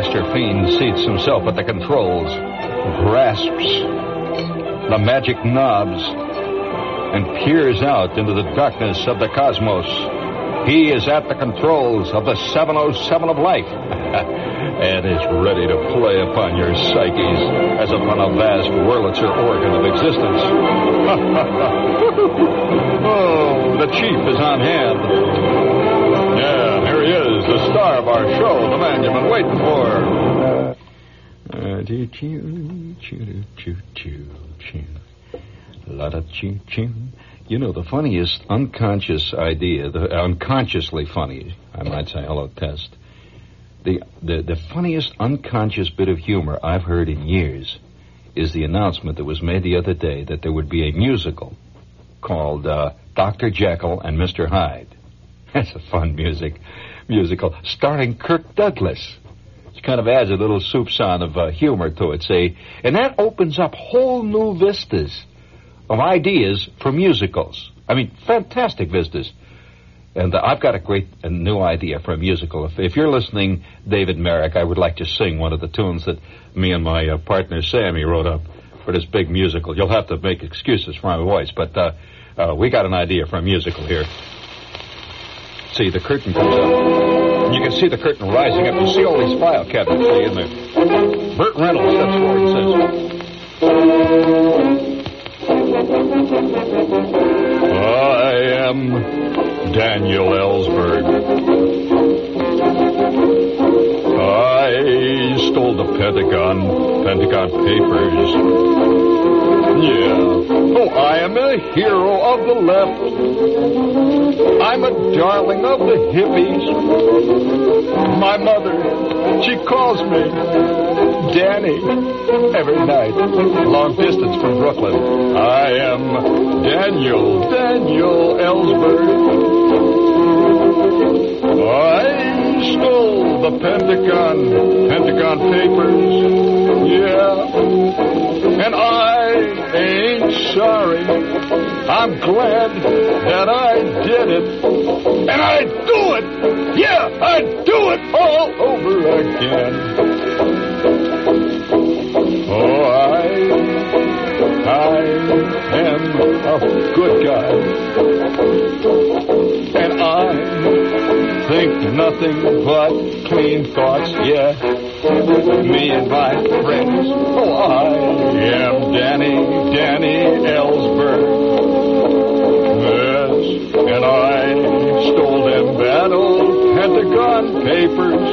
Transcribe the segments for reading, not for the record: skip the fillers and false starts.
master fiend seats himself at the controls, grasps the magic knobs, and peers out into the darkness of the cosmos. He is at the controls of the 707 of life and is ready to play upon your psyches as upon a vast Wurlitzer organ of existence. Oh, the chief is on hand. Yeah, here he is, the star of our show, the man you've been waiting for. Choo-choo-choo-choo-choo. You know, the funniest unconscious idea, the unconsciously funny, I might say, hello, test. The funniest unconscious bit of humor I've heard in years is the announcement that was made the other day that there would be a musical called Dr. Jekyll and Mr. Hyde. That's a fun musical starring Kirk Douglas. It kind of adds a little soupçon of humor to it, say, and that opens up whole new vistas of ideas for musicals. I mean, fantastic vistas. And I've got a new idea for a musical. If you're listening, David Merrick, I would like to sing one of the tunes that me and my partner Sammy wrote up for this big musical. You'll have to make excuses for my voice, but we got an idea for a musical here. See, the curtain comes up. And you can see the curtain rising up. You see all these file cabinets, see, in there. Burt Reynolds steps forward and says, I am Daniel Ellsberg. I stole the Pentagon Papers. Yeah. Oh, I am a hero of the left. I'm a darling of the hippies. My mother, she calls me Danny every night, long distance from Brooklyn. I am Daniel Ellsberg. I stole the Pentagon Papers. Yeah. And I ain't sorry. I'm glad that I did it. And I'd do it. Yeah, I'd do it all over again. Oh, I am a good guy. And I think nothing but clean thoughts, yeah. Me and my friends. Oh, I am Danny Ellsberg. Yes, and I stole them bad old Pentagon Papers.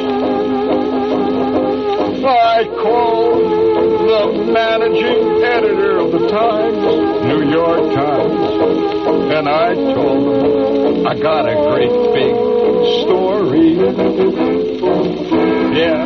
I called the managing editor of the Times, New York Times, and I told him I got a great big story. Yeah.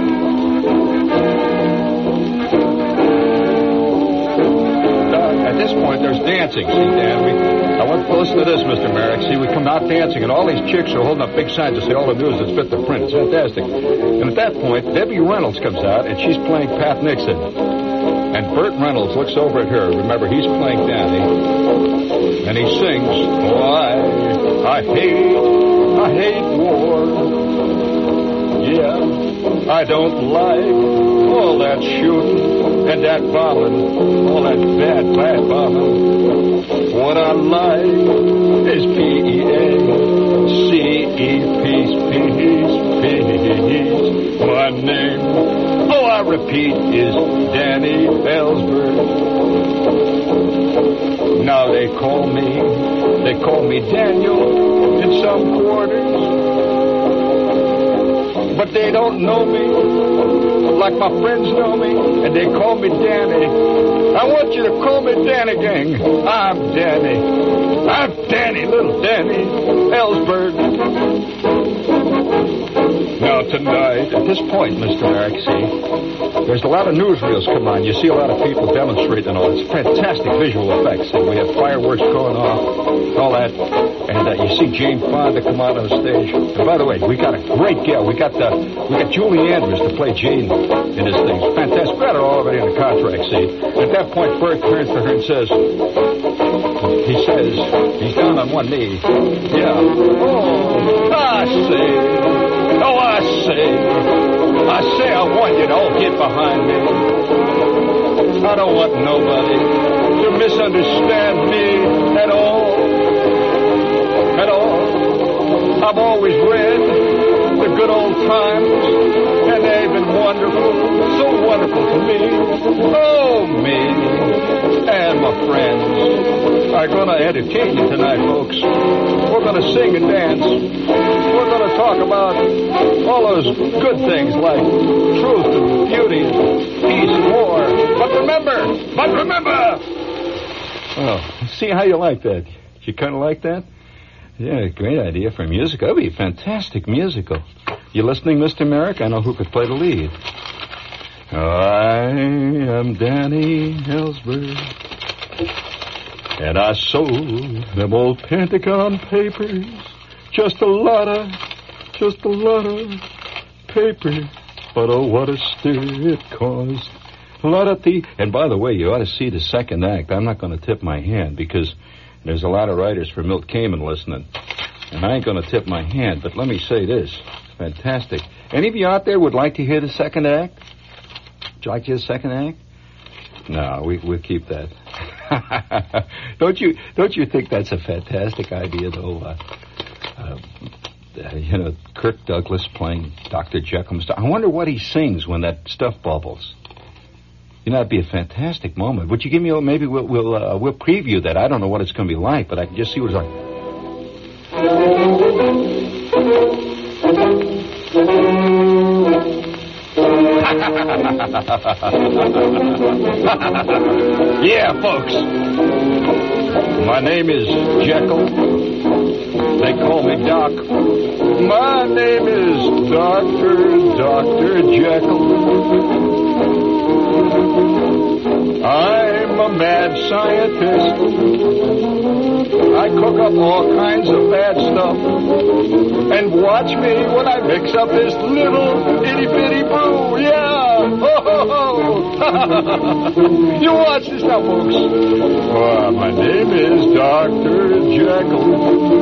At this point, there's dancing. See, Dan, I want to listen to this, Mr. Merrick. See, we come out dancing, and all these chicks are holding up big signs to say all the news that's fit the print. It's fantastic. And at that point, Debbie Reynolds comes out, and she's playing Pat Nixon. And Burt Reynolds looks over at her. Remember, he's playing Danny. And he sings, oh, I hate war. Yeah, I don't like all that shooting and that bombing, all that bad bombing. What I like is P-E-A-C-E, peace. My name, oh, I repeat, is Danny Ellsberg. Now they call me Daniel in some quarters. But they don't know me like my friends know me, and they call me Danny. I want you to call me Danny, gang. I'm Danny, little Danny Ellsberg. Now tonight, at this point, Mr. Merrick, see, there's a lot of newsreels come on. You see a lot of people demonstrating and all. It's fantastic visual effects. See, we have fireworks going off, all that. And you see Jane Fonda come out on the stage. And by the way, we got a great gal. We got Julie Andrews to play Jane in this thing. It's fantastic. We got her already in the contract, see. At that point, Bert turns to her and says, he's down on one knee. Yeah. Oh, I say, I want you to all get behind me. I don't want nobody to misunderstand me at all. At all. I've always read the good old times, and they've been wonderful, so wonderful to me. Oh, me and my friends are going to entertain you tonight, folks. We're going to sing and dance. We're going to talk about all those good things like truth and beauty, peace and war. But remember! Oh, see how you like that. You kind of like that? Yeah, great idea for a musical. That would be a fantastic musical. You listening, Mr. Merrick? I know who could play the lead. I am Danny Ellsberg, and I sold them old Pentagon papers. Just a lot of paper. But oh, what a stir it caused. A lot of tea. And by the way, you ought to see the second act. I'm not going to tip my hand because there's a lot of writers for Milt Kamen listening. And I ain't going to tip my hand, but let me say this. It's fantastic. Any of you out there would like to hear the second act? Would you like to hear the second act? No, we'll keep that. Don't you think that's a fantastic idea, though? Kirk Douglas playing Dr. Jekyll. I wonder what he sings when that stuff bubbles. You know, that'd be a fantastic moment. Would you give me maybe we'll preview that. I don't know what it's going to be like, but I can just see what it's like. Yeah, folks. My name is Jekyll. They call me Doc. My name is Dr. Jekyll. I'm a mad scientist. I cook up all kinds of bad stuff. And watch me when I mix up this little itty-bitty brew. Yeah! Ho, ho, ho! You watch this now, folks. My name is Dr. Jekyll.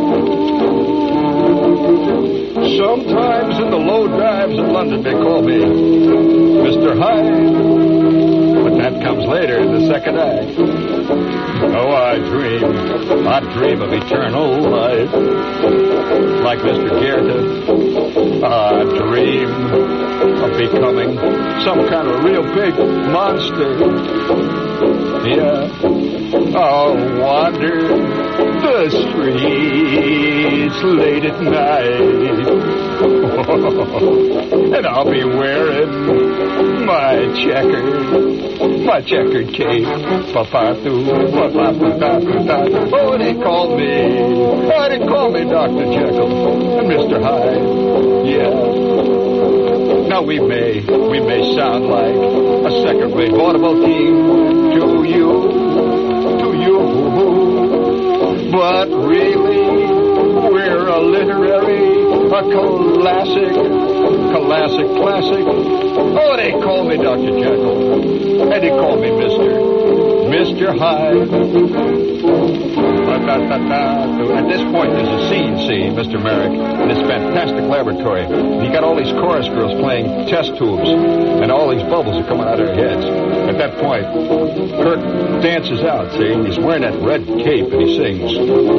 Sometimes in the low dives of London they call me Mr. Hyde. But that comes later in the second act. Oh, I dream of eternal life. Like Mr. Goethe, I dream of becoming some kind of real big monster. Yeah, I'll wander the streets late at night. And I'll be wearing my checkered cape. Oh, they called me Dr. Jekyll and Mr. Hyde. Yeah. Now we may sound like a second-rate vaudeville team to you, but really we're a classic. Oh, they call me Dr. Jekyll, and they call me Mr. Hyde. At this point, there's a scene, see, Mr. Merrick, in this fantastic laboratory. You got all these chorus girls playing test tubes, and all these bubbles are coming out of their heads. At that point, Kirk dances out, see, he's wearing that red cape, and he sings.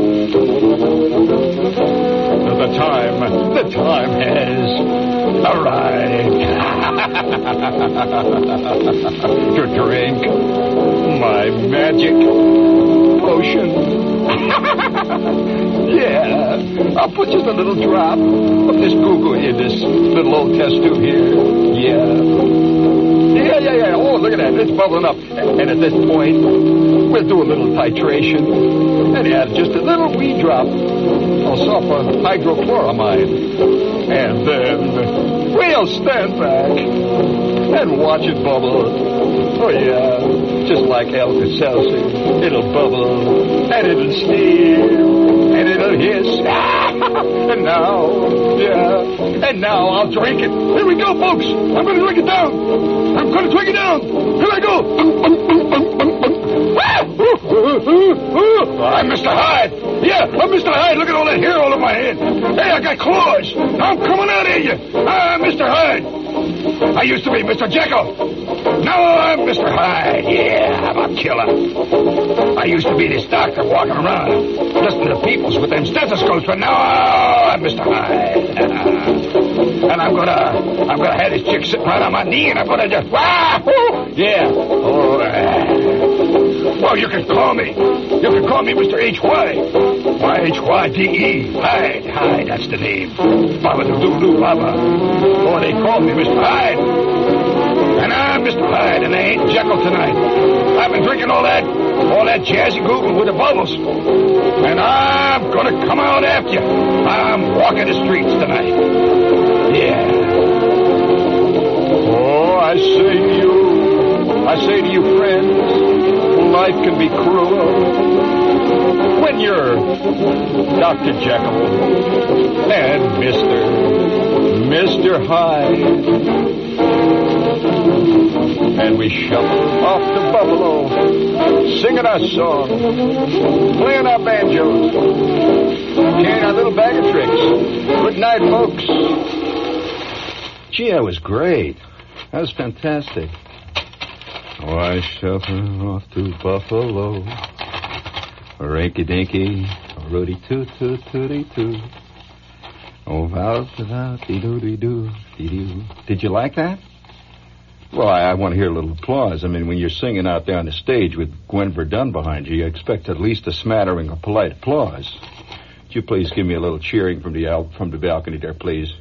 The time has arrived to drink my magic potion. Yeah, I'll put just a little drop of this goo-goo in this little old test tube here. Yeah. Oh, look at that. It's bubbling up. And at this point, we'll do a little titration and add just a little wee drop of sulfur hydrochloramide. And then we'll stand back and watch it bubble. Oh, yeah, just like Alka-Seltzer. It'll bubble, and it'll steam, and it'll hiss. And now I'll drink it. Here we go, folks. I'm going to drink it down. Here I go. I'm Mr. Hyde. Yeah, I'm Mr. Hyde. Look at all that hair all over my head. Hey, I got claws. I'm coming out at you. I'm Mr. Hyde. I used to be Mr. Jekyll. Now I'm Mr. Hyde. Yeah, I'm a killer. I used to be this doctor walking around listening to peoples with them stethoscopes, but now I'm Mr. Hyde. And I'm gonna have this chick sitting right on my knee, and I'm gonna just, yeah. Oh, well, you can call me Mr. H.Y. Hyde. Hyde, that's the name. Baba doo Baba. Oh, they call me Mr. Hyde. And I'm Mr. Hyde, and I ain't Jekyll tonight. I've been drinking all that jazzy google with the bubbles. And I'm gonna come out after you. I'm walking the streets tonight. Yeah. Oh, I say to you, friends, life can be cruel. When you're Dr. Jekyll and Mr. Hyde, and we shuffle off to Buffalo, singing our song, playing our banjos, carrying our little bag of tricks. Good night, folks. Gee, that was great. That was fantastic. Oh, I shuffle off to Buffalo. Rinky-dinky, rooty-toot-toot-tooty-toot. Oh, vow-dee-doo-dee-doo, dee-doo. Did you like that? Well, I want to hear a little applause. I mean, when you're singing out there on the stage with Gwen Verdun behind you, you expect at least a smattering of polite applause. Would you please give me a little cheering from the balcony there, please?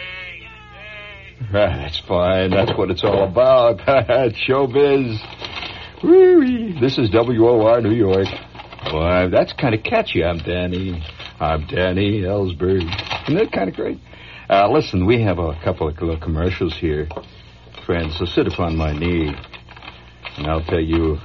That's fine. That's what it's all about. Showbiz. Woo-wee. This is WOR New York. Boy, that's kind of catchy. I'm Danny Ellsberg. Isn't that kind of great? Listen, we have a couple of little commercials here. Friends, so sit upon my knee, and I'll tell you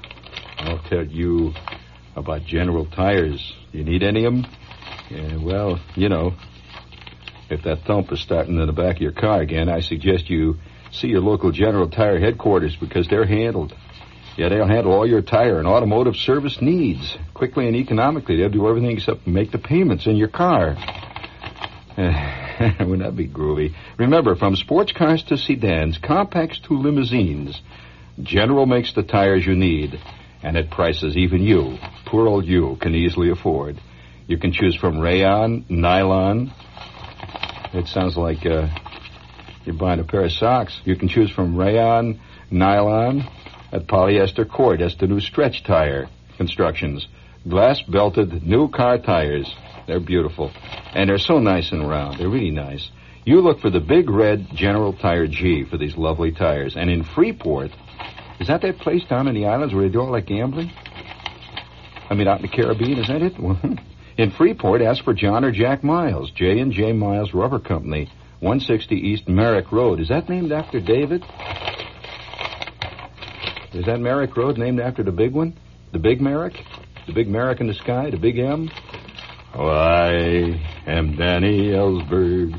about General Tires. You need any of them? Yeah, well, you know, if that thump is starting in the back of your car again, I suggest you see your local General Tire headquarters, because they're handled. Yeah, they'll handle all your tire and automotive service needs. Quickly and economically, they'll do everything except make the payments in your car. Wouldn't that be groovy? Remember, from sports cars to sedans, compacts to limousines, General makes the tires you need, and at prices even you, poor old you, can easily afford. You can choose from rayon, nylon. It sounds like you're buying a pair of socks. You can choose from rayon, nylon, at polyester cord. That's the new stretch tire constructions. Glass-belted new car tires. They're beautiful. And they're so nice and round. They're really nice. You look for the big red General Tire G for these lovely tires. And in Freeport, is that place down in the islands where they do all that gambling? I mean, out in the Caribbean, is that it? In Freeport, ask for John or Jack Miles. J&J Miles Rubber Company, 160 East Merrick Road. Is that named after David? Is that Merrick Road named after the big one? The Big Merrick? The Big Merrick in the sky? The Big M? Oh, I am Danny Ellsberg.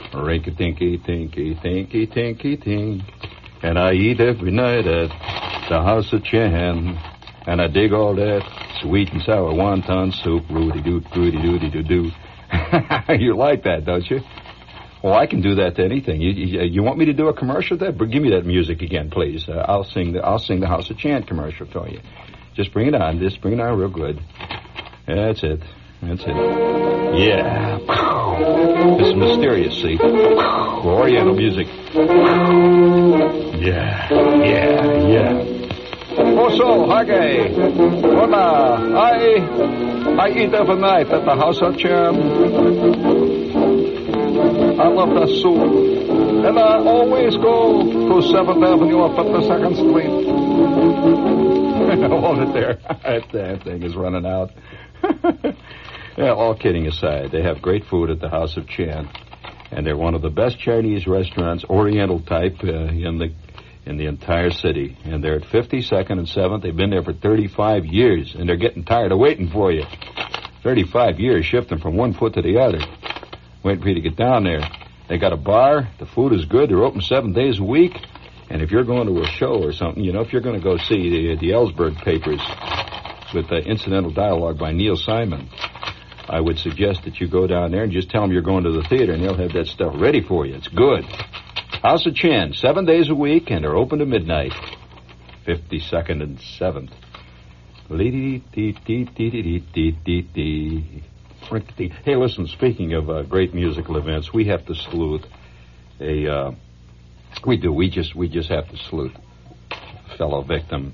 Rinky-tinky-tinky-tinky-tinky-tink. And I eat every night at the House of Chan. And I dig all that sweet and sour wonton soup. Rudy-doo-doo-doo-doo-doo. You like that, don't you? Well, I can do that to anything. You want me to do a commercial? Give me that music again, please. I'll sing the House of Chant commercial for you. Just bring it on. Just bring it on real good. That's it. Yeah. This is mysterious, see? Oriental music. Yeah. Oh, so, Hage. Hola. I eat every night at the House of Chant. I love that soup. And I always go to 7th Avenue up at the 2nd Street. Hold it there. That thing is running out. Yeah, all kidding aside, they have great food at the House of Chan. And they're one of the best Chinese restaurants, Oriental type, in the entire city. And they're at 52nd and 7th. They've been there for 35 years, and they're getting tired of waiting for you. 35 years shifting from one foot to the other. Waiting for you to get down there. They got a bar. The food is good. They're open 7 days a week. And if you're going to a show or something, you know, if you're going to go see the Ellsberg Papers with incidental dialogue by Neil Simon, I would suggest that you go down there and just tell them you're going to the theater, and they'll have that stuff ready for you. It's good. House of Chin, 7 days a week, and are open to midnight. 52nd and 7th. Hey, listen, speaking of great musical events, we have to salute we just have to salute a fellow victim.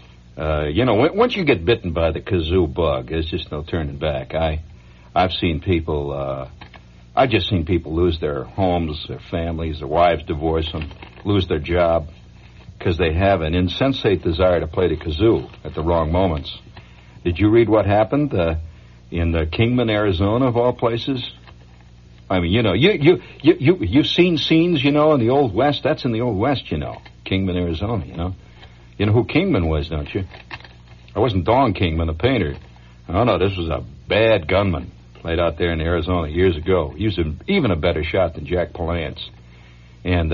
Once you get bitten by the kazoo bug, there's just no turning back. I've seen people, I've just seen people lose their homes, their families, their wives divorce them, lose their job, because they have an insensate desire to play the kazoo at the wrong moments. Did you read what happened in Kingman, Arizona, of all places? I mean, you've seen scenes, in the Old West. That's in the Old West, Kingman, Arizona, You know who Kingman was, don't you? It wasn't Don Kingman, the painter. Oh, no, this was a bad gunman played out there in Arizona years ago. He was even a better shot than Jack Palance. And,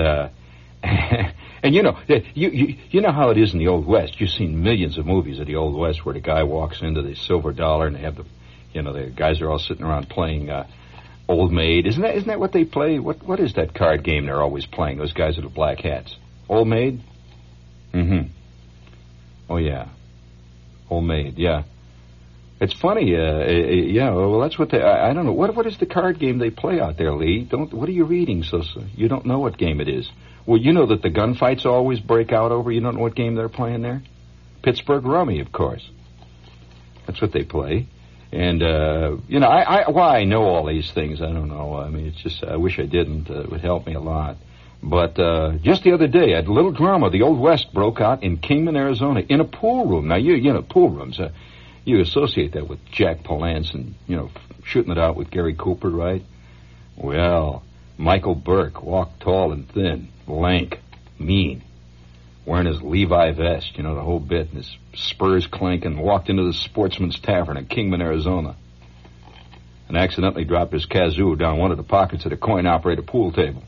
and you know how it is in the Old West. You've seen millions of movies of the Old West where the guy walks into the Silver Dollar and they have the guys are all sitting around playing Old Maid. Isn't that what they play? What is that card game they're always playing? Those guys with the black hats. Old Maid? Mm-hmm. Oh, yeah. Old Maid, yeah. It's funny, well, that's what I don't know. What is the card game they play out there, Lee? What are you reading? So you don't know what game it is. Well, you know that the gunfights always break out over. You don't know what game they're playing there? Pittsburgh Rummy, of course. That's what they play. And, why I know all these things, I don't know. I mean, it's just, I wish I didn't. It would help me a lot. But just the other day, a little drama, the Old West broke out in Kingman, Arizona, in a pool room. Now, pool rooms, you associate that with Jack Palance and, shooting it out with Gary Cooper, right? Well, Michael Burke walked tall and thin, lank, mean, wearing his Levi vest, the whole bit, and his spurs clanking, walked into the Sportsman's Tavern in Kingman, Arizona, and accidentally dropped his kazoo down one of the pockets of the coin-operated pool table.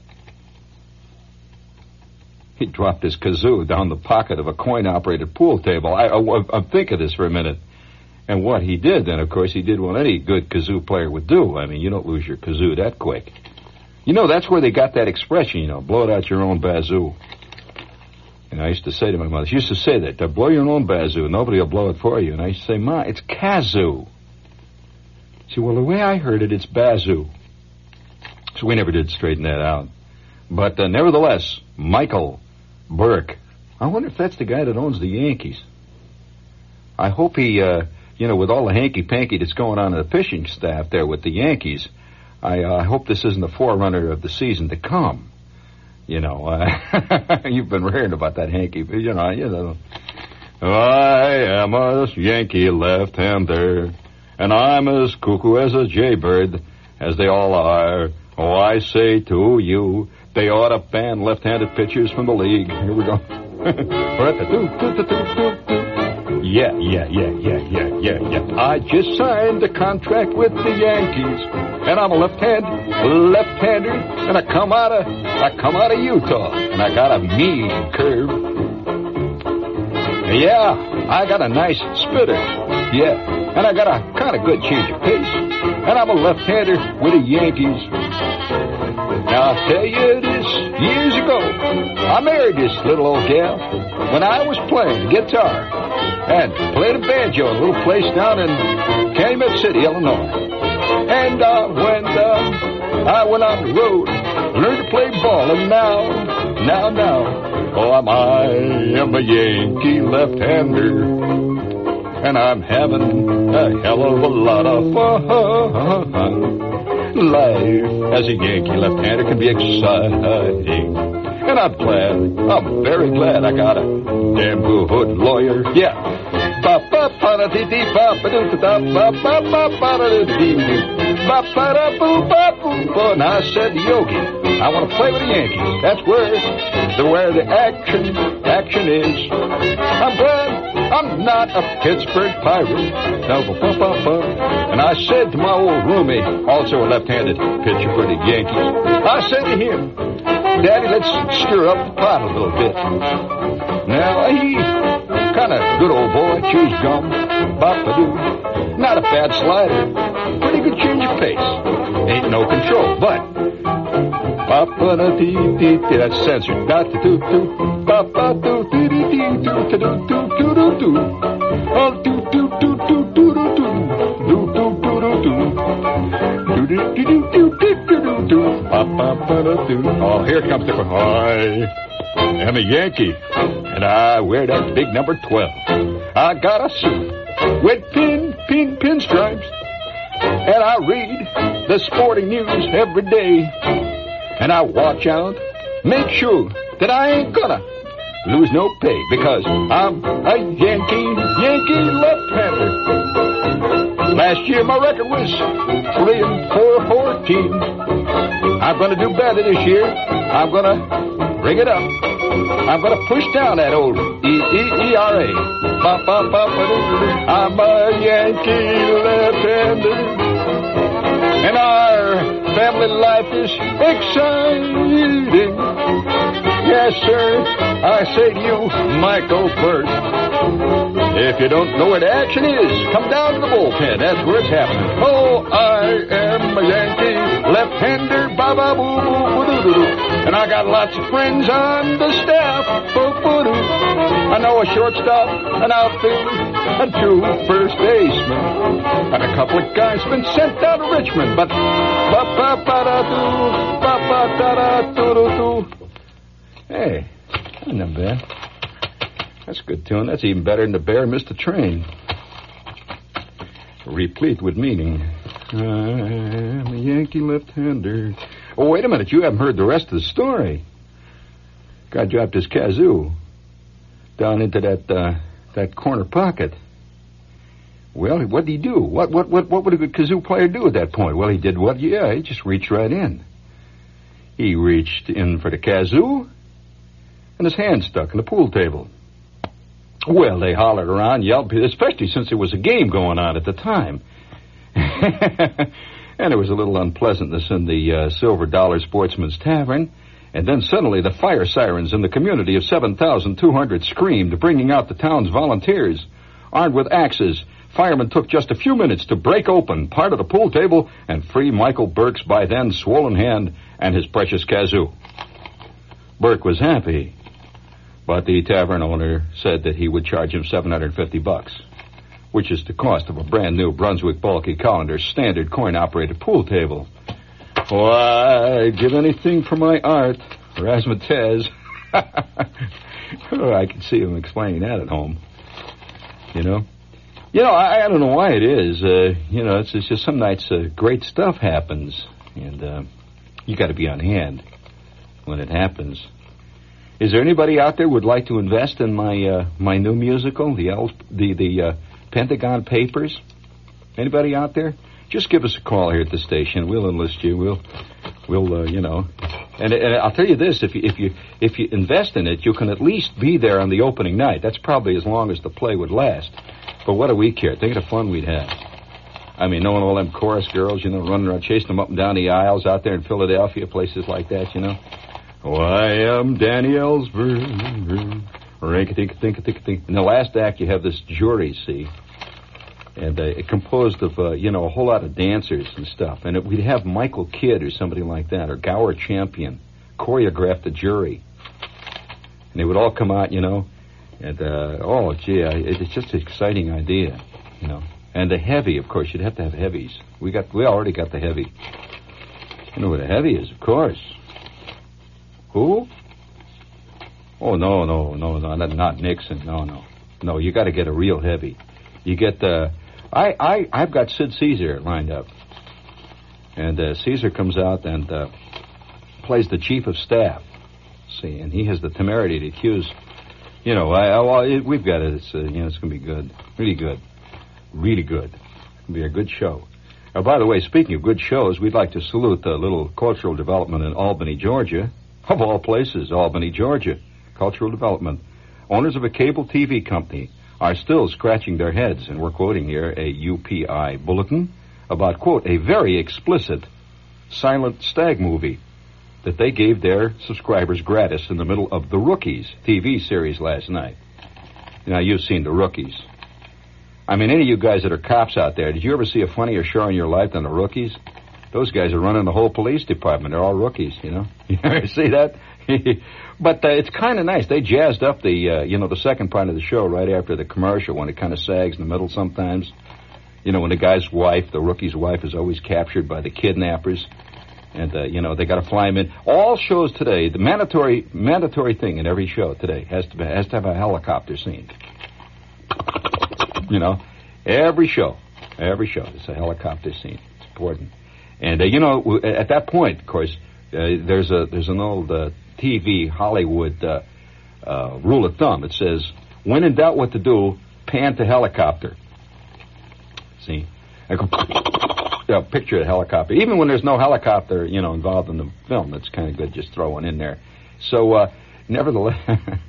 He dropped his kazoo down the pocket of a coin-operated pool table. I think of this for a minute. And what he did then, of course, he did what any good kazoo player would do. I mean, you don't lose your kazoo that quick. That's where they got that expression, blow it out your own bazoo. And I used to say to my mother, she used to say that, blow your own bazoo, nobody will blow it for you. And I used to say, Ma, it's kazoo. She said, well, the way I heard it, it's bazoo. So we never did straighten that out. But nevertheless, Michael Burke, I wonder if that's the guy that owns the Yankees. I hope he, with all the hanky-panky that's going on in the pitching staff there with the Yankees, I hope this isn't the forerunner of the season to come. You've been hearing about that hanky, I am a Yankee left-hander, and I'm as cuckoo as a jaybird, as they all are. Oh, I say to you, they ought to ban left-handed pitchers from the league. Here we go. Yeah. I just signed a contract with the Yankees, and I'm a left-hander, and I come out of Utah, and I got a mean curve. Yeah, I got a nice spitter. Yeah, and I got a kind of good change of pace, and I'm a left-hander with the Yankees. Now, I'll tell you this, years ago, I married this little old gal when I was playing guitar and played a banjo in a little place down in Calumet City, Illinois. And when I went on the road, learned to play ball, and now, oh, I am a Yankee left-hander, and I'm having a hell of a lot of fun. Life as a Yankee left-hander can be exciting, and I'm very glad I got a damn good lawyer. Yeah. And I said to Yogi, I want to play with the Yankees. That's where the action is. I'm glad I'm not a Pittsburgh Pirate. And I said to my old roommate, also a left-handed pitcher for the Yankees, I said to him, Daddy, let's stir up the pot a little bit. Now, he kind of good old boy, chews gum, bop-a-doo. Not a bad slider, pretty good change of pace. Ain't no control, but That's censored. Oh, here comes the... I am a Yankee, and I wear that big number 12. I got a suit with pinstripes, and I read the sporting news every day. And I watch out, make sure that I ain't gonna lose no pay, because I'm a Yankee left-hander. Last year my record was 3-4-14. I'm gonna do better this year. I'm gonna bring it up. I'm gonna push down that old ERA. I'm a Yankee left-hander, and our family life is exciting. Yes, sir, I say to you, Michael Burke, if you don't know where the action is, come down to the bullpen. That's where it's happening. Oh, I am a Yankee left-hander, ba-ba-boo-boo-boo-doo-doo. And I got lots of friends on the staff. Boo-boo-doo. I know a shortstop, an outfielder, and 2 first basemen. And a couple of guys been sent down to Richmond, but ba-ba-ba-da-doo, ba-ba-da-da-doo-doo-doo. Hey, that's not bad. That's a good tune. That's even better than The Bear Missed the Train. Replete with meaning. I'm a Yankee left-hander. Oh, wait a minute. You haven't heard the rest of the story. Guy dropped his kazoo down into that corner pocket. Well, what did he do? What would a good kazoo player do at that point? Well, he did what? Yeah, he just reached right in. He reached in for the kazoo, and his hand stuck in the pool table. Well, they hollered around, yelled, especially since there was a game going on at the time. And there was a little unpleasantness in the Silver Dollar Sportsman's Tavern. And then suddenly the fire sirens in the community of 7,200 screamed, bringing out the town's volunteers. Armed with axes, firemen took just a few minutes to break open part of the pool table and free Michael Burke's by then swollen hand and his precious kazoo. Burke was happy, but the tavern owner said that he would charge him $750, which is the cost of a brand new Brunswick Bulky Collier's standard coin-operated pool table. Oh, I'd give anything for my art, razzmatazz. Oh, I can see him explaining that at home. You know, I don't know why it is. It's just some nights great stuff happens, and you got to be on hand when it happens. Is there anybody out there who would like to invest in my new musical, the Pentagon Papers? Anybody out there? Just give us a call here at the station. We'll enlist you. We'll And I'll tell you this: if you invest in it, you can at least be there on the opening night. That's probably as long as the play would last. But what do we care? Think of the fun we'd have. I mean, knowing all them chorus girls, running around, chasing them up and down the aisles out there in Philadelphia, places like that, Oh, I am Danny Ellsberg. Rink-a-tink-a-tink-a-tink. In the last act, you have this jury, see? And it composed of, a whole lot of dancers and stuff. And we'd have Michael Kidd or somebody like that, or Gower Champion, choreograph the jury. And they would all come out, and, it's just an exciting idea, And the heavy, of course, you'd have to have heavies. We already got the heavy. You know what a heavy is, of course. Who? Oh, no, not Nixon. No, you got to get a real heavy. You get I've got Sid Caesar lined up. And Caesar comes out and plays the chief of staff. See, and he has the temerity to accuse. We've got it. It's going to be good. Really good. Really good. It'll be a good show. By the way, speaking of good shows, we'd like to salute the little cultural development in Albany, Georgia. Of all places, Albany, Georgia. Cultural development. Owners of a cable TV company are still scratching their heads, and we're quoting here a UPI bulletin about, quote, a very explicit silent stag movie that they gave their subscribers gratis in the middle of The Rookies TV series last night. Now, you've seen The Rookies. I mean, any of you guys that are cops out there, did you ever see a funnier show in your life than The Rookies? Those guys are running the whole police department. They're all rookies, you know. You ever see that? But it's kind of nice. They jazzed up the second part of the show right after the commercial when it kind of sags in the middle sometimes. You know, when the guy's wife, the rookie's wife, is always captured by the kidnappers. And, they got to fly him in. All shows today, the mandatory thing in every show today has to have a helicopter scene. You know, every show, it's a helicopter scene. It's important. And, at that point, of course, there's an old TV Hollywood rule of thumb. It says, when in doubt what to do, pan to helicopter. See? Picture a helicopter. Even when there's no helicopter, involved in the film, it's kind of good just throw one in there. So, nevertheless,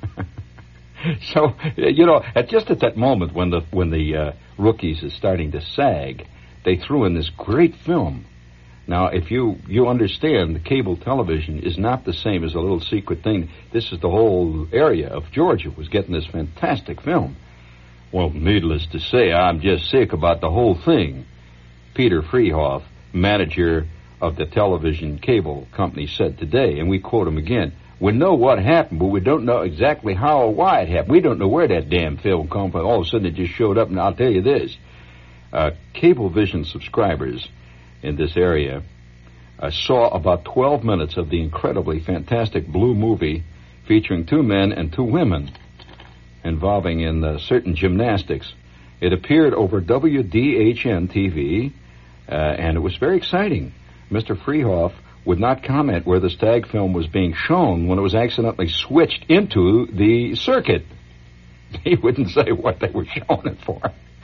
at that moment when the rookies is starting to sag, they threw in this great film. Now, if you understand, the cable television is not the same as a little secret thing. This is the whole area of Georgia was getting this fantastic film. Well, needless to say, I'm just sick about the whole thing. Peter Freehoff, manager of the television cable company, said today, and we quote him again, "We know what happened, but we don't know exactly how or why it happened. We don't know where that damn film come from. All of a sudden it just showed up, and I'll tell you this. Cablevision subscribers in this area saw about 12 minutes of the incredibly fantastic Blue movie featuring 2 men and 2 women involving in certain gymnastics. It appeared over WDHN TV, and it was very exciting. Mr. Freehoff would not comment where the stag film was being shown when it was accidentally switched into the circuit. He wouldn't say what they were showing it for."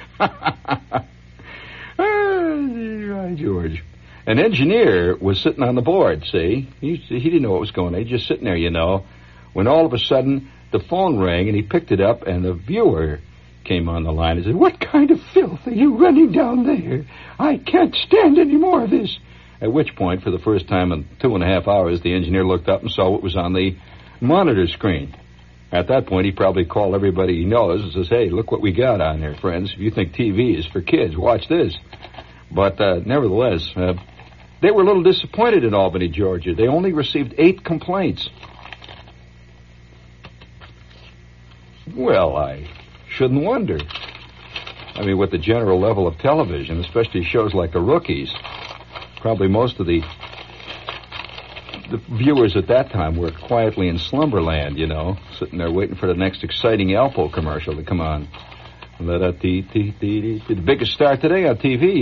George. An engineer was sitting on the board, see? He didn't know what was going on. He was just sitting there, when all of a sudden the phone rang, and he picked it up, and a viewer came on the line and said, "What kind of filth are you running down there? I can't stand any more of this." At which point, for the first time in 2.5 hours, the engineer looked up and saw what was on the monitor screen. At that point, he probably called everybody he knows and says, "Hey, look what we got on there, friends. If you think TV is for kids, watch this." But nevertheless, they were a little disappointed in Albany, Georgia. They only received 8 complaints. Well, I shouldn't wonder. I mean, with the general level of television, especially shows like The Rookies, probably most of the viewers at that time were quietly in slumberland, sitting there waiting for the next exciting Alpo commercial to come on. The biggest star today on TV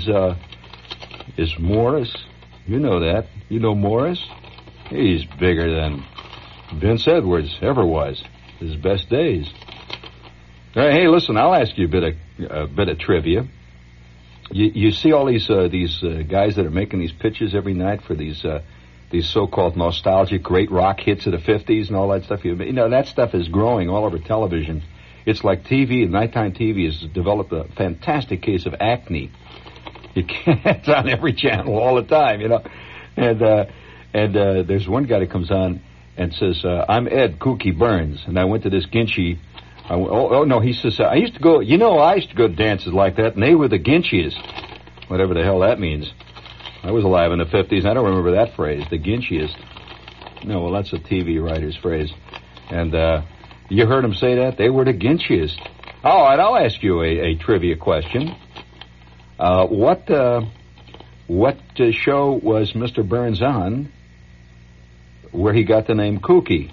is Morris. You know that. You know Morris? He's bigger than Vince Edwards ever was. His best days. All right, hey, listen, I'll ask you a bit of trivia. You see all these guys that are making these pitches every night for these so-called nostalgic great rock hits of the 50s and all that stuff. That stuff is growing all over television. It's like TV, nighttime TV has developed a fantastic case of acne. It's on every channel all the time, And there's one guy that comes on and says, "I'm Ed Kooky Burns, and I went to this Ginchie." No, he says, I used to go to dances like that, and they were the Ginchies. Whatever the hell that means. I was alive in the 50s, and I don't remember that phrase, the Ginchiest. No, well, that's a TV writer's phrase. And you heard him say that? They were the Ginchiest. All right, I'll ask you a trivia question. What show was Mr. Burns on where he got the name Kooky?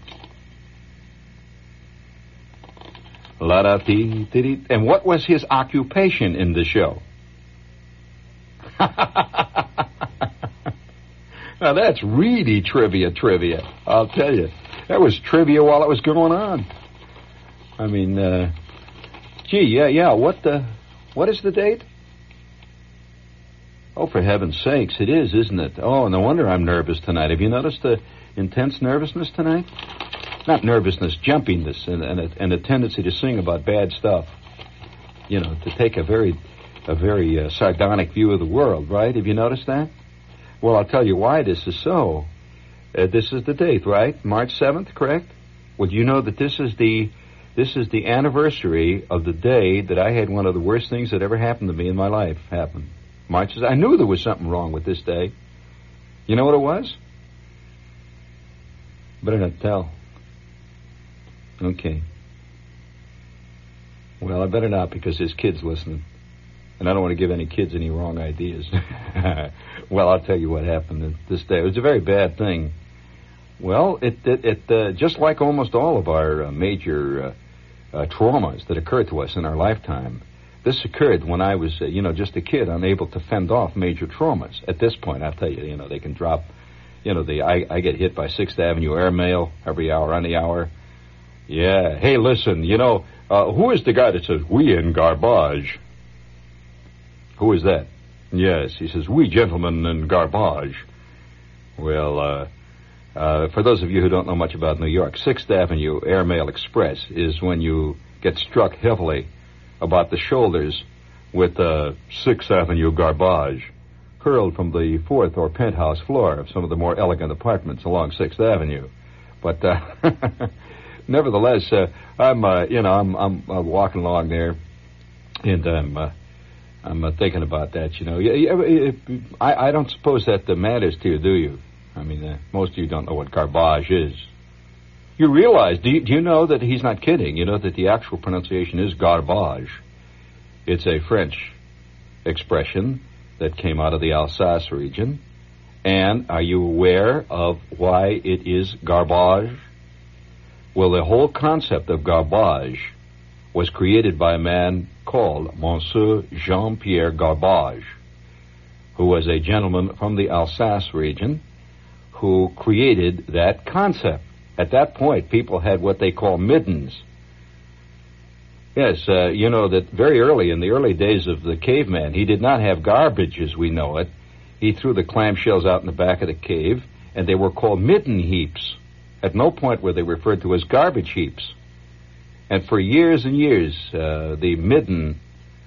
La-da-dee-dee-dee. And what was his occupation in the show? Now, that's really trivia, I'll tell you. That was trivia while it was going on. I mean, yeah, what is the date? Oh, for heaven's sakes, it is, isn't it? Oh, no wonder I'm nervous tonight. Have you noticed the intense nervousness tonight? Not nervousness, jumpiness, and a tendency to sing about bad stuff. To take a very sardonic view of the world, right? Have you noticed that? Well, I'll tell you why this is so. This is the date, right? March 7th, correct? Well, do you know that this is the anniversary of the day that I had one of the worst things that ever happened to me in my life happen? marches. I knew there was something wrong with this day. You know what it was? Better not tell. Okay. Well, I better not, because there's kids listening. And I don't want to give any kids any wrong ideas. Well, I'll tell you what happened this day. It was a very bad thing. Well, it just like almost all of our major traumas that occurred to us in our lifetime, this occurred when I was, just a kid, unable to fend off major traumas. At this point, I'll tell you, they can drop, I get hit by 6th Avenue airmail every hour on the hour. Yeah. Hey, listen, who is the guy that says, "We in garbage"? Who is that? Yes, he says, "We gentlemen in garbage." Well, for those of you who don't know much about New York, 6th Avenue Airmail Express is when you get struck heavily about the shoulders with 6th Avenue garbage hurled from the 4th or penthouse floor of some of the more elegant apartments along 6th Avenue. But nevertheless, I'm walking along there, and I'm thinking about that. I don't suppose that matters to you, do you? I mean, most of you don't know what garbage is. You realize, do you know that he's not kidding? You know that the actual pronunciation is garbage. It's a French expression that came out of the Alsace region. And are you aware of why it is garbage? Well, the whole concept of garbage was created by a man called Monsieur Jean-Pierre Garbage, who was a gentleman from the Alsace region who created that concept. At that point, people had what they call middens. Yes, that very early, in the early days of the caveman, he did not have garbage as we know it. He threw the clamshells out in the back of the cave, and they were called midden heaps. At no point were they referred to as garbage heaps. And for years and years, the midden,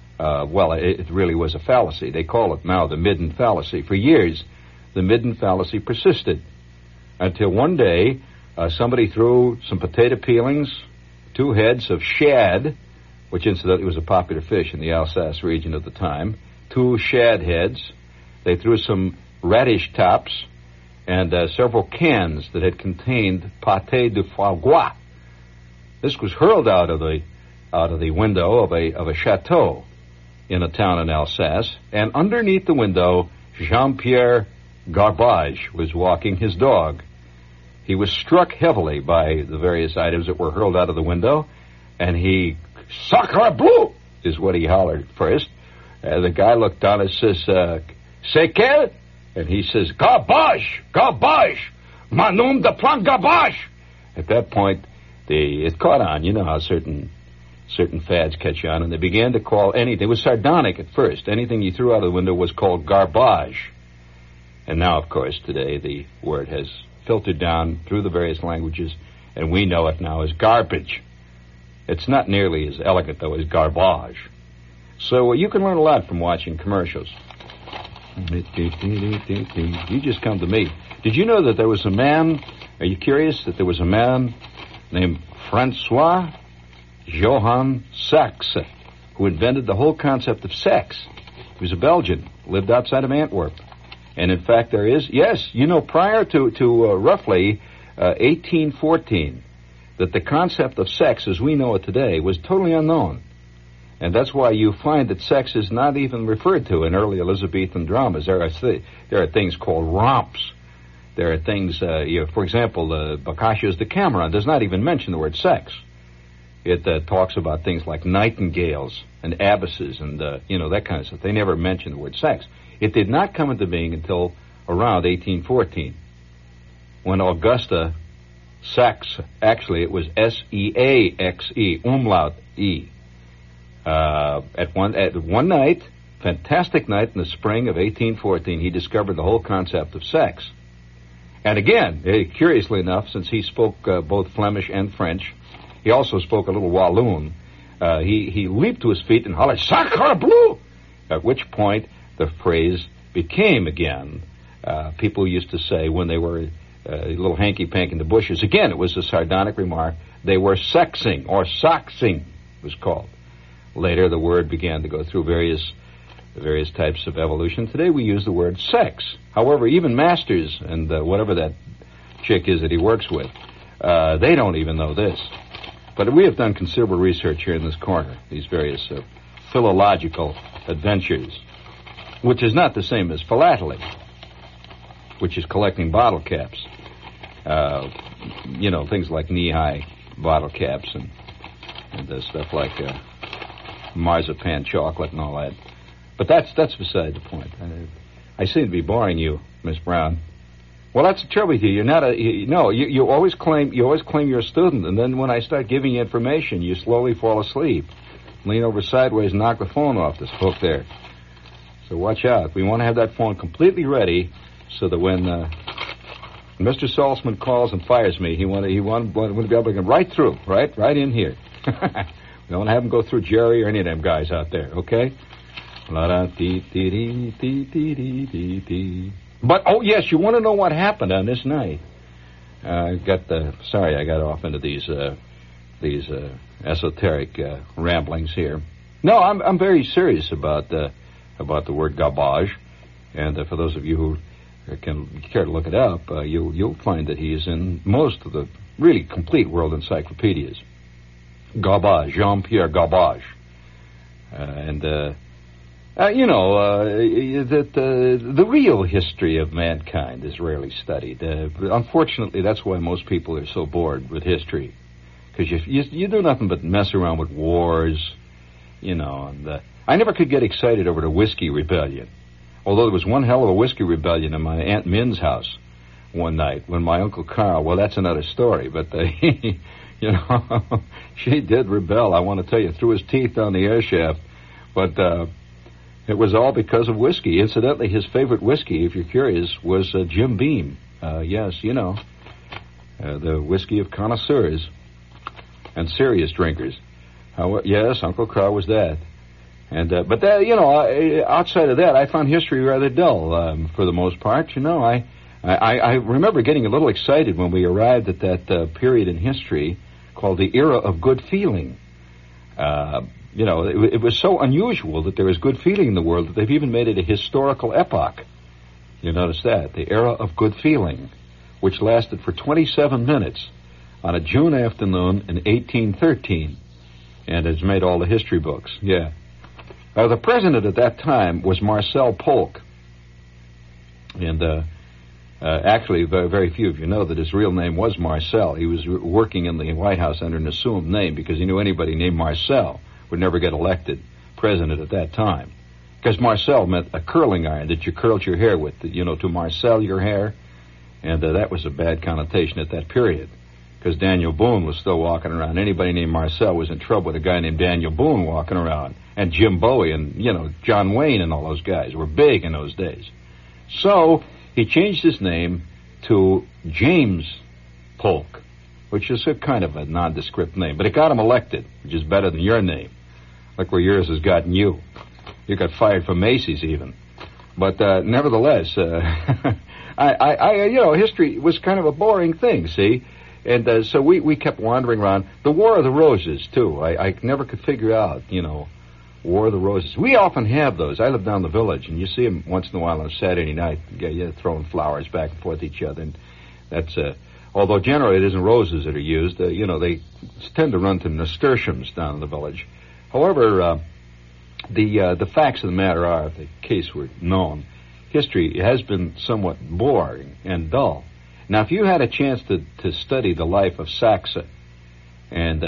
it really was a fallacy. They call it now the midden fallacy. For years, the midden fallacy persisted until one day somebody threw some potato peelings, 2 heads of shad, which incidentally was a popular fish in the Alsace region at the time, 2 shad heads. They threw some radish tops and several cans that had contained pâté de foie gras. This was hurled out of the window of a chateau in a town in Alsace, and underneath the window, Jean-Pierre Garbage was walking his dog. He was struck heavily by the various items that were hurled out of the window, and he, "Sacre bleu!" is what he hollered first. The guy looked down and says, "C'est quel?" And he says, "Garbage! Garbage! Mon nom de plan garbage!" At that point, it caught on. You know how certain fads catch on, and they began to call anything. It was sardonic at first. Anything you threw out of the window was called garbage. And now, of course, today the word has filtered down through the various languages, and we know it now as garbage. It's not nearly as elegant, though, as garbage. So you can learn a lot from watching commercials. You just come to me. Did you know that there was a man, are you curious, that there was a man named Francois Johann Saxe who invented the whole concept of sex? He was a Belgian, lived outside of Antwerp. And in fact there is, yes, prior to roughly 1814, that the concept of sex as we know it today was totally unknown. And that's why you find that sex is not even referred to in early Elizabethan dramas. There are things called romps. There are things, for example, Boccaccio's Decameron does not even mention the word sex. It talks about things like nightingales and abbesses and, that kind of stuff. They never mention the word sex. It did not come into being until around 1814, when Augusta Saxe, actually it was S-E-A-X-E, umlaut E. At one night, fantastic night in the spring of 1814, he discovered the whole concept of sex. And again, curiously enough, since he spoke both Flemish and French, he also spoke a little Walloon. He leaped to his feet and hollered, "Sacre bleu!" At which point the phrase became again. People used to say when they were a little hanky-pank in the bushes, again, it was a sardonic remark, they were sexing, or soxing, it was called. Later, the word began to go through various the various types of evolution. Today we use the word sex. However, even Masters and whatever that chick is that he works with, they don't even know this. But we have done considerable research here in this corner, these various philological adventures, which is not the same as philately, which is collecting bottle caps. Things like knee-high bottle caps and stuff like marzipan chocolate and all that. But that's beside the point. I seem to be boring you, Miss Brown. Well, that's the trouble with you. You're not you always claim you're a student, and then when I start giving you information, you slowly fall asleep, lean over sideways, and knock the phone off this hook there. So watch out. We want to have that phone completely ready so that when Mr. Saltzman calls and fires me, he want to be able to get right through, right in here. We don't have him go through Jerry or any of them guys out there, okay? But, oh, yes, you want to know what happened on this night. I got off into these esoteric ramblings here. No, I'm very serious about the word garbage. And for those of you who can care to look it up, you'll find that he is in most of the really complete world encyclopedias. Garbage, Jean-Pierre Garbage. The real history of mankind is rarely studied. Unfortunately, that's why most people are so bored with history. Because you do nothing but mess around with wars, and I never could get excited over the Whiskey Rebellion. Although there was one hell of a whiskey rebellion in my Aunt Min's house one night when my Uncle Carl, well, that's another story, but she did rebel, I want to tell you, threw his teeth down the air shaft. But it was all because of whiskey. Incidentally, his favorite whiskey, if you're curious, was Jim Beam. Yes, the whiskey of connoisseurs and serious drinkers. Yes, Uncle Carl was that. And but that, outside of that, I found history rather dull for the most part. I remember getting a little excited when we arrived at that period in history called the era of good feeling. It was so unusual that there was good feeling in the world that they've even made it a historical epoch. You notice that, the era of good feeling, which lasted for 27 minutes on a June afternoon in 1813, and has made all the history books. Yeah. The president at that time was Marcel Polk. And actually, very few of you know that his real name was Marcel. He was working in the White House under an assumed name because he knew anybody named Marcel would never get elected president at that time. Because Marcel meant a curling iron that you curled your hair with, to Marcel your hair. And that was a bad connotation at that period. Because Daniel Boone was still walking around. Anybody named Marcel was in trouble with a guy named Daniel Boone walking around. And Jim Bowie and, John Wayne and all those guys were big in those days. So he changed his name to James Polk, which is a kind of a nondescript name. But it got him elected, which is better than your name. Look where yours has gotten you. You got fired from Macy's even. But nevertheless, history was kind of a boring thing, see? And so we kept wandering around. The War of the Roses, too. I never could figure out, War of the Roses. We often have those. I live down the village, and you see them once in a while on a Saturday night. Yeah, throwing flowers back and forth at each other. And that's, although generally it isn't roses that are used, they tend to run to nasturtiums down in the village. However, the facts of the matter are, if the case were known, history has been somewhat boring and dull. Now, if you had a chance to study the life of Saxa and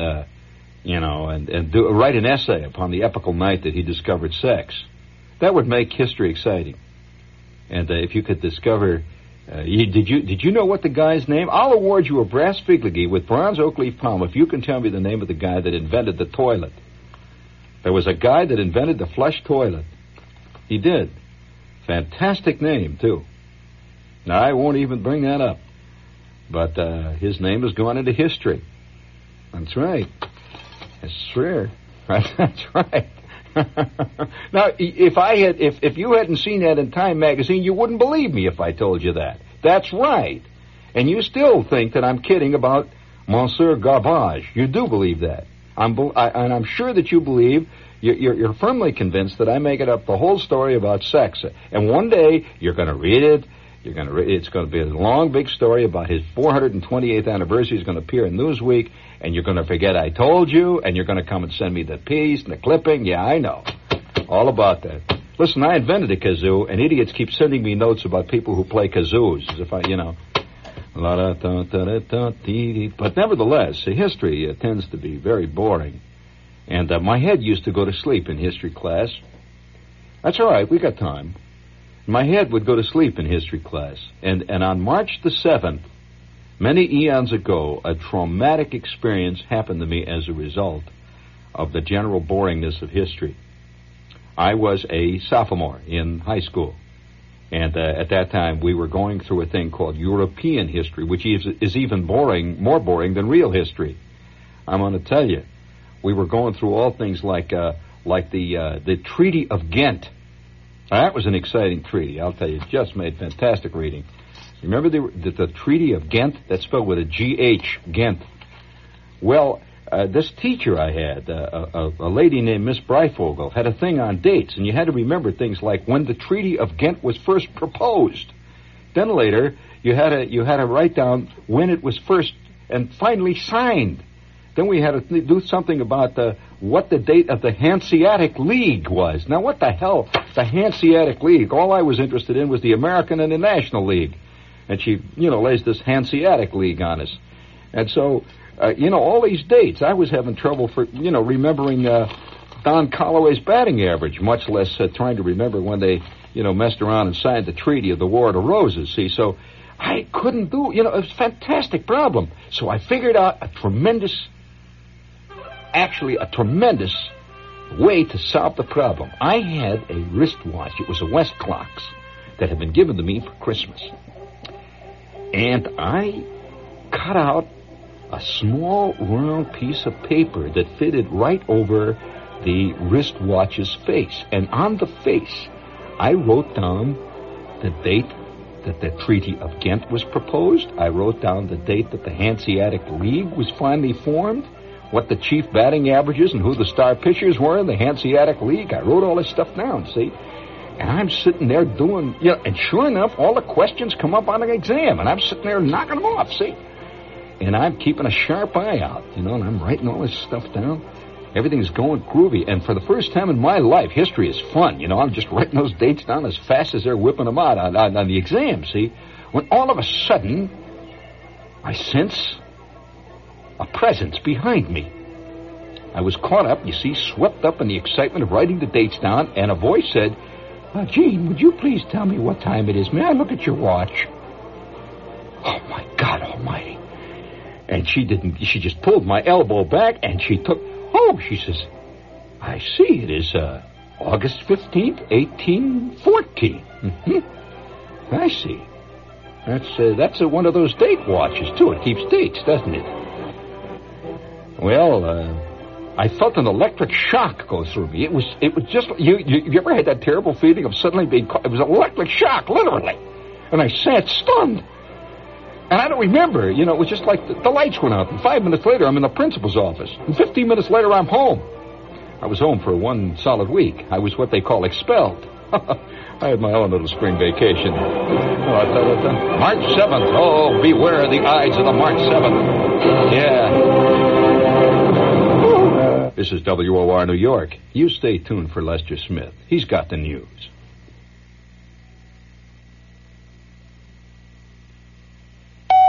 write an essay upon the epical night that he discovered sex, that would make history exciting. And if you could discover, did you know what the guy's name? I'll award you a brass figurine with bronze oak leaf palm if you can tell me the name of the guy that invented the toilet. There was a guy that invented the flush toilet. He did. Fantastic name, too. Now, I won't even bring that up. But his name has gone into history. That's right. That's sure. That's right. Now, if you hadn't seen that in Time magazine, you wouldn't believe me if I told you that. That's right. And you still think that I'm kidding about Monsieur Garbage. You do believe that. And I'm sure that you believe, you're firmly convinced that I make it up the whole story about sex. And one day, you're going to read it. It's going to be a long, big story about his 428th anniversary. It's going to appear in Newsweek, and you're going to forget I told you, and you're going to come and send me the piece and the clipping. Yeah, I know. All about that. Listen, I invented a kazoo, and idiots keep sending me notes about people who play kazoos, as if I, But nevertheless, history tends to be very boring. And my head used to go to sleep in history class. That's all right, we got time. My head would go to sleep in history class. And on March the 7th, many eons ago, a traumatic experience happened to me as a result of the general boringness of history. I was a sophomore in high school. And at that time, we were going through a thing called European history, which is even more boring than real history. I'm going to tell you, we were going through all things like the Treaty of Ghent. Now, that was an exciting treaty, I'll tell you. It just made fantastic reading. Remember the Treaty of Ghent? That's spelled with a G-H, Ghent. Well, this teacher I had, a lady named Miss Breifogel, had a thing on dates, and you had to remember things like when the Treaty of Ghent was first proposed. Then later, you had to write down when it was first and finally signed. Then we had to do something about what the date of the Hanseatic League was. Now, what the hell, the Hanseatic League? All I was interested in was the American and the National League. And she, lays this Hanseatic League on us. And so, all these dates, I was having trouble for, remembering Don Calloway's batting average, much less trying to remember when they, messed around and signed the Treaty of the War of the Roses, see? So I couldn't do, it was a fantastic problem. So I figured out a tremendous way to solve the problem. I had a wristwatch. It was a Westclox that had been given to me for Christmas. And I cut out a small round piece of paper that fitted right over the wristwatch's face. And on the face, I wrote down the date that the Treaty of Ghent was proposed. I wrote down the date that the Hanseatic League was finally formed, what the chief batting averages and who the star pitchers were in the Hanseatic League. I wrote all this stuff down, see? And I'm sitting there doing, and sure enough, all the questions come up on an exam, and I'm sitting there knocking them off, see? And I'm keeping a sharp eye out, and I'm writing all this stuff down. Everything's going groovy, and for the first time in my life, history is fun, I'm just writing those dates down as fast as they're whipping them out on the exam, see? When all of a sudden, I sense a presence behind me. I was caught up, swept up in the excitement of writing the dates down, and a voice said, Gene, would you please tell me what time it is? May I look at your watch? Oh, my God almighty. And she just pulled my elbow back, and she says, I see, it is August 15th, 1814. Mm-hmm. I see. That's one of those date watches, too. It keeps dates, doesn't it? Well, I felt an electric shock go through me. It was just, you ever had that terrible feeling of suddenly being caught? It was an electric shock, literally. And I sat stunned. And I don't remember, it was just like the lights went out. And 5 minutes later, I'm in the principal's office. And 15 minutes later, I'm home. I was home for 1 solid week. I was what they call expelled. I had my own little spring vacation. March 7th. Oh, beware the Ides of the March 7th. Yeah. This is WOR New York. You stay tuned for Lester Smith. He's got the news.